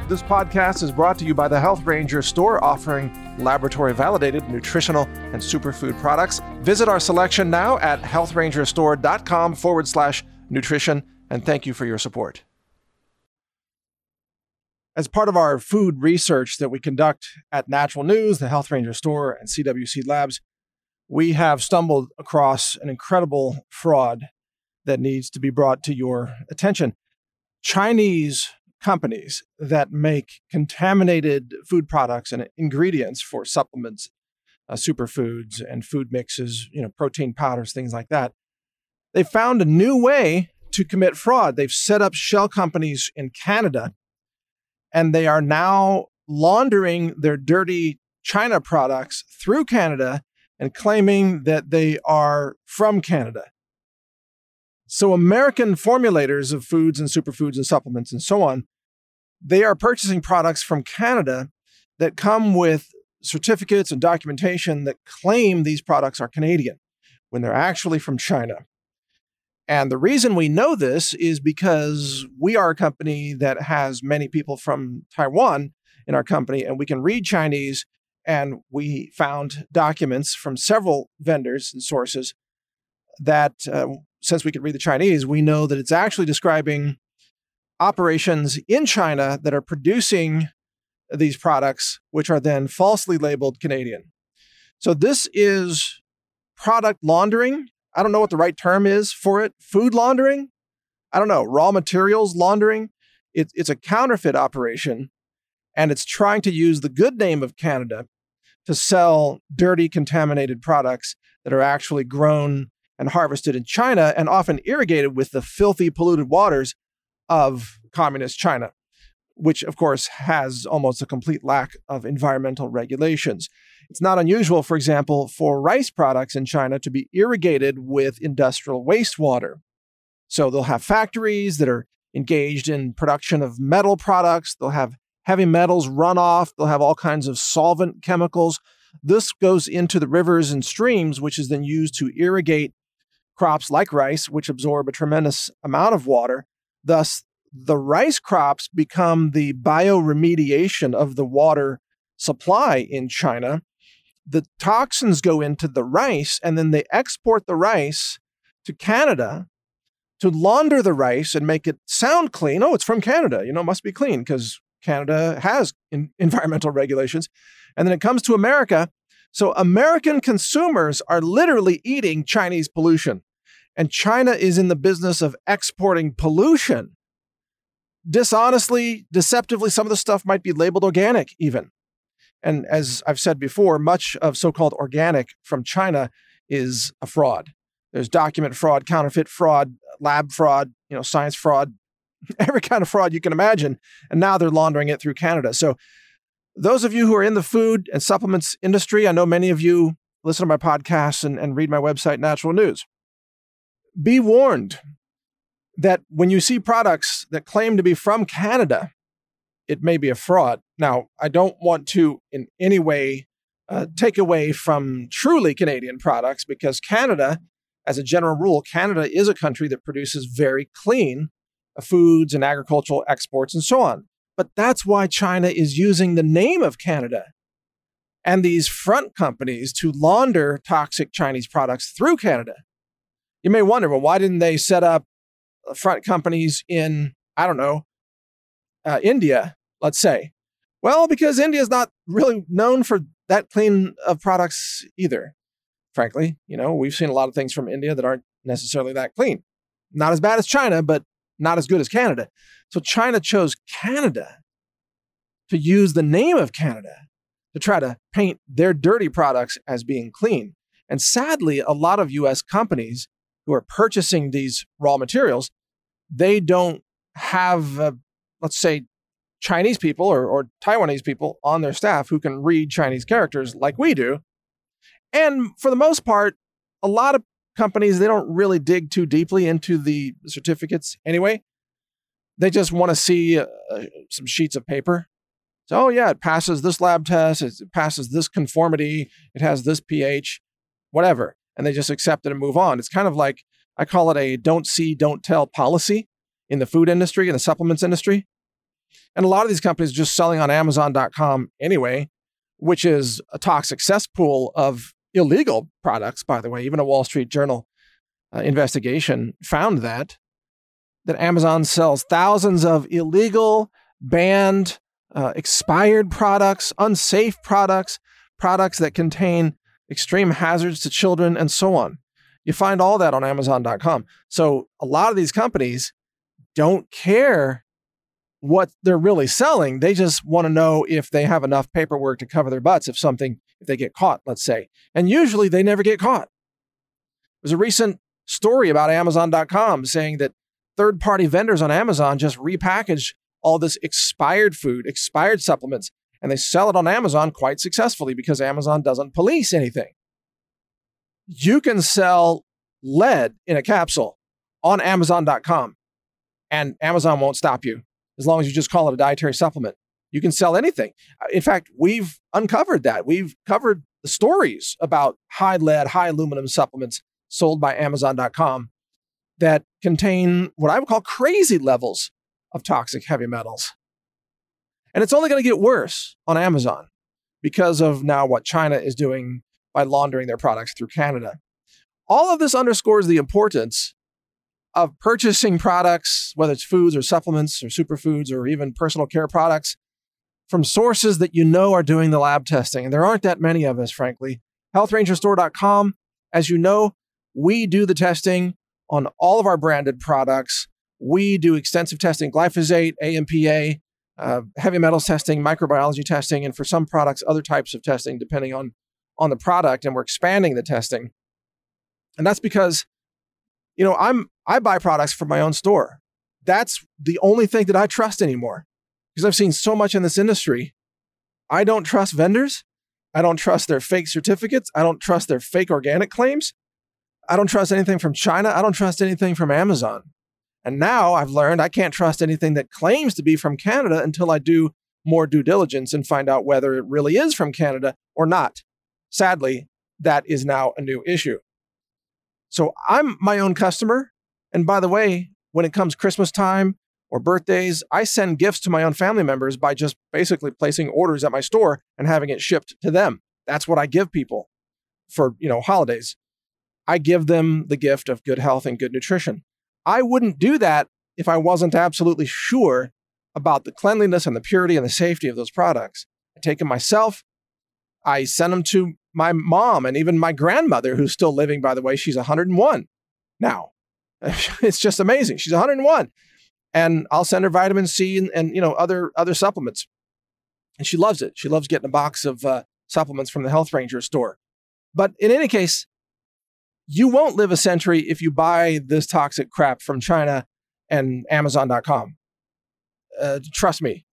This podcast is brought to you by the Health Ranger store, offering laboratory-validated nutritional and superfood products. Visit our selection now at healthrangerstore.com/nutrition, and thank you for your support. As part of our food research that we conduct at Natural News, the Health Ranger store, and CWC Labs, we have stumbled across an incredible fraud that needs to be brought to your attention. Chinese companies that make contaminated food products and ingredients for supplements, superfoods, and food mixes, protein powders, things like that. They found a new way to commit fraud. They've set up shell companies in Canada, and they are now laundering their dirty China products through Canada and claiming that they are from Canada. So American formulators of foods and superfoods and supplements and so on, they are purchasing products from Canada that come with certificates and documentation that claim these products are Canadian when they're actually from China. And the reason we know this is because we are a company that has many people from Taiwan in our company, and we can read Chinese, and we found documents from several vendors and sources that, since we can read the Chinese, we know that it's actually describing operations in China that are producing these products, which are then falsely labeled Canadian. So this is product laundering. I don't know what the right term is for it. Food laundering? I don't know. Raw materials laundering? It's a counterfeit operation, and it's trying to use the good name of Canada to sell dirty, contaminated products that are actually grown and harvested in China and often irrigated with the filthy, polluted waters of communist China, which of course has almost a complete lack of environmental regulations. It's not unusual, for example, for rice products in China to be irrigated with industrial wastewater. So they'll have factories that are engaged in production of metal products. They'll have heavy metals run off. They'll have all kinds of solvent chemicals. This goes into the rivers and streams, which is then used to irrigate crops like rice, which absorb a tremendous amount of water. Thus, the rice crops become the bioremediation of the water supply in China. The toxins go into the rice, and then they export the rice to Canada to launder the rice and make it sound clean. Oh, it's from Canada. It must be clean because Canada has environmental regulations. And then it comes to America. So American consumers are literally eating Chinese pollution. And China is in the business of exporting pollution. Dishonestly, deceptively, some of the stuff might be labeled organic even. And as I've said before, much of so-called organic from China is a fraud. There's document fraud, counterfeit fraud, lab fraud, science fraud, every kind of fraud you can imagine. And now they're laundering it through Canada. So those of you who are in the food and supplements industry, I know many of you listen to my podcasts and read my website, Natural News. Be warned that when you see products that claim to be from Canada, it may be a fraud. Now, I don't want to in any way take away from truly Canadian products, because Canada, as a general rule, Canada is a country that produces very clean foods and agricultural exports and so on. But that's why China is using the name of Canada and these front companies to launder toxic Chinese products through Canada. You may wonder, well, why didn't they set up front companies in, India, let's say? Well, because India is not really known for that clean of products either. Frankly, we've seen a lot of things from India that aren't necessarily that clean. Not as bad as China, but not as good as Canada. So China chose Canada to use the name of Canada to try to paint their dirty products as being clean. And sadly, a lot of U.S. companies who are purchasing these raw materials, they don't have, let's say, Chinese people or Taiwanese people on their staff who can read Chinese characters like we do. And for the most part, a lot of companies, they don't really dig too deeply into the certificates anyway. They just want to see some sheets of paper. So, it passes this lab test, it passes this conformity, it has this pH, whatever. And they just accept it and move on. It's kind of like, I call it a don't see, don't tell policy in the food industry, in the supplements industry. And a lot of these companies are just selling on Amazon.com anyway, which is a toxic cesspool of illegal products, by the way. Even a Wall Street Journal investigation found that Amazon sells thousands of illegal, banned, expired products, unsafe products, products that contain extreme hazards to children, and so on. You find all that on Amazon.com. So a lot of these companies don't care what they're really selling. They just want to know if they have enough paperwork to cover their butts if they get caught, let's say. And usually they never get caught. There's a recent story about Amazon.com saying that third-party vendors on Amazon just repackage all this expired food, expired supplements, and they sell it on Amazon quite successfully because Amazon doesn't police anything. You can sell lead in a capsule on Amazon.com, and Amazon won't stop you as long as you just call it a dietary supplement. You can sell anything. In fact, we've uncovered that. We've covered the stories about high lead, high aluminum supplements sold by Amazon.com that contain what I would call crazy levels of toxic heavy metals. And it's only going to get worse on Amazon because of now what China is doing by laundering their products through Canada. All of this underscores the importance of purchasing products, whether it's foods or supplements or superfoods or even personal care products, from sources that you know are doing the lab testing. And there aren't that many of us, frankly. HealthRangerStore.com, as you know, we do the testing on all of our branded products. We do extensive testing, glyphosate, AMPA, heavy metals testing, microbiology testing, and for some products, other types of testing, depending on the product. And we're expanding the testing. And that's because, I buy products from my own store. That's the only thing that I trust anymore because I've seen so much in this industry. I don't trust vendors. I don't trust their fake certificates. I don't trust their fake organic claims. I don't trust anything from China. I don't trust anything from Amazon. And now I've learned I can't trust anything that claims to be from Canada until I do more due diligence and find out whether it really is from Canada or not. Sadly, that is now a new issue. So I'm my own customer. And by the way, when it comes Christmas time or birthdays, I send gifts to my own family members by just basically placing orders at my store and having it shipped to them. That's what I give people for, holidays. I give them the gift of good health and good nutrition. I wouldn't do that if I wasn't absolutely sure about the cleanliness and the purity and the safety of those products. I take them myself. I send them to my mom and even my grandmother, who's still living, by the way. She's 101 now. It's just amazing. She's 101. And I'll send her vitamin C and other supplements. And she loves it. She loves getting a box of supplements from the Health Ranger store. But in any case, you won't live a century if you buy this toxic crap from China and Amazon.com. Trust me.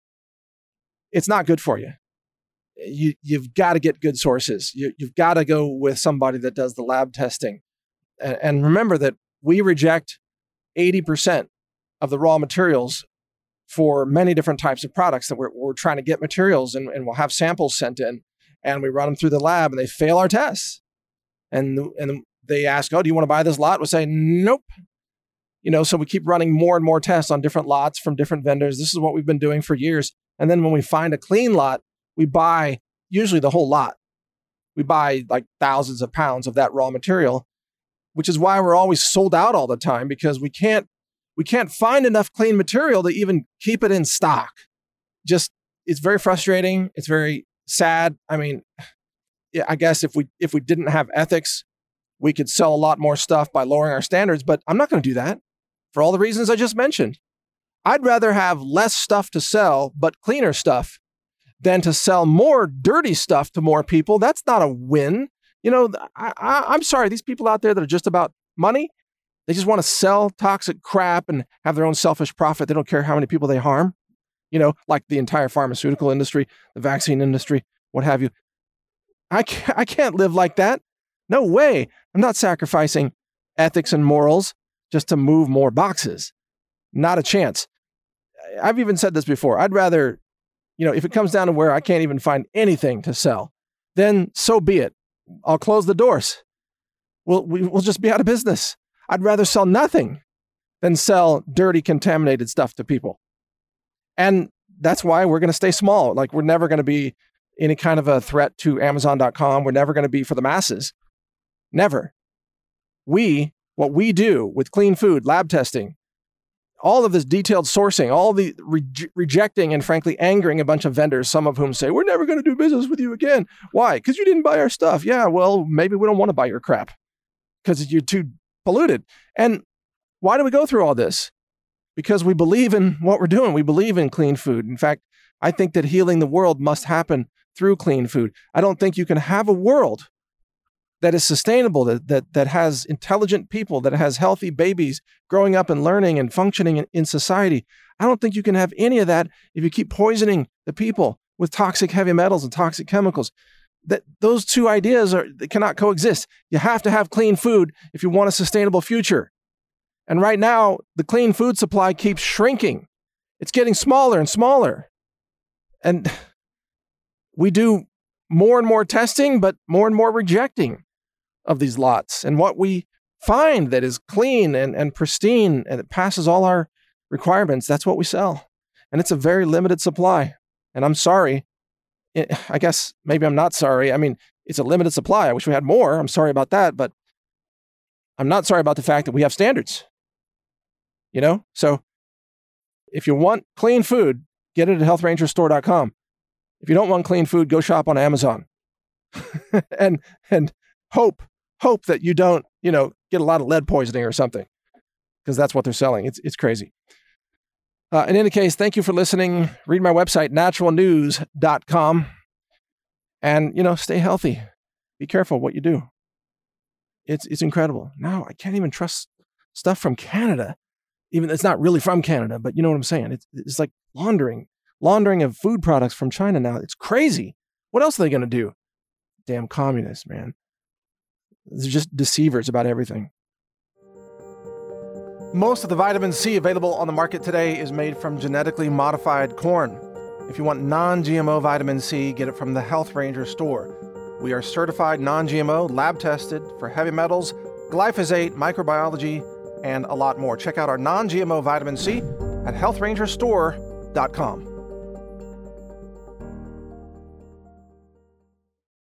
It's not good for you. You've got to get good sources. You've got to go with somebody that does the lab testing. And remember that we reject 80% of the raw materials for many different types of products that we're trying to get materials and we'll have samples sent in and we run them through the lab and they fail our tests. And they ask, do you want to buy this lot? We'll say, nope. So we keep running more and more tests on different lots from different vendors. This is what we've been doing for years. And then when we find a clean lot, we buy usually the whole lot. We buy like thousands of pounds of that raw material, which is why we're always sold out all the time because we can't find enough clean material to even keep it in stock. It's very frustrating. It's very sad. I mean, I guess if we didn't have ethics, we could sell a lot more stuff by lowering our standards, but I'm not going to do that for all the reasons I just mentioned. I'd rather have less stuff to sell, but cleaner stuff than to sell more dirty stuff to more people. That's not a win. I'm sorry, these people out there that are just about money, they just want to sell toxic crap and have their own selfish profit. They don't care how many people they harm, like the entire pharmaceutical industry, the vaccine industry, what have you. I can't live like that. No way. I'm not sacrificing ethics and morals just to move more boxes. Not a chance. I've even said this before. I'd rather, if it comes down to where I can't even find anything to sell, then so be it. I'll close the doors. We'll just be out of business. I'd rather sell nothing than sell dirty, contaminated stuff to people. And that's why we're going to stay small. Like, we're never going to be any kind of a threat to Amazon.com. We're never going to be for the masses. Never. What we do with clean food, lab testing, all of this detailed sourcing, all the rejecting and frankly angering a bunch of vendors, some of whom say, we're never going to do business with you again. Why? Because you didn't buy our stuff. Yeah, well, maybe we don't want to buy your crap because you're too polluted. And why do we go through all this? Because we believe in what we're doing. We believe in clean food. In fact, I think that healing the world must happen through clean food. I don't think you can have a world that is sustainable, that has intelligent people, that has healthy babies growing up and learning and functioning in society. I don't think you can have any of that if you keep poisoning the people with toxic heavy metals and toxic chemicals. That those two ideas they cannot coexist. You have to have clean food if you want a sustainable future. And right now, the clean food supply keeps shrinking. It's getting smaller and smaller. And we do more and more testing, but more and more rejecting of these lots. And what we find that is clean and pristine and it passes all our requirements, that's what we sell. And it's a very limited supply. And I'm sorry. I guess maybe I'm not sorry. I mean, it's a limited supply. I wish we had more. I'm sorry about that. But I'm not sorry about the fact that we have standards. So if you want clean food, get it at healthrangerstore.com. If you don't want clean food, go shop on Amazon. and hope that you don't, get a lot of lead poisoning or something, because that's what they're selling. It's crazy. In any case, thank you for listening. Read my website, naturalnews.com, and, stay healthy. Be careful what you do. It's incredible. Now I can't even trust stuff from Canada. Even it's not really from Canada, but you know what I'm saying? It's like laundering of food products from China now. It's crazy. What else are they going to do? Damn communists, man. They're just deceivers about everything. Most of the vitamin C available on the market today is made from genetically modified corn. If you want non-GMO vitamin C, get it from the Health Ranger store. We are certified non-GMO, lab tested for heavy metals, glyphosate, microbiology, and a lot more. Check out our non-GMO vitamin C at healthrangerstore.com.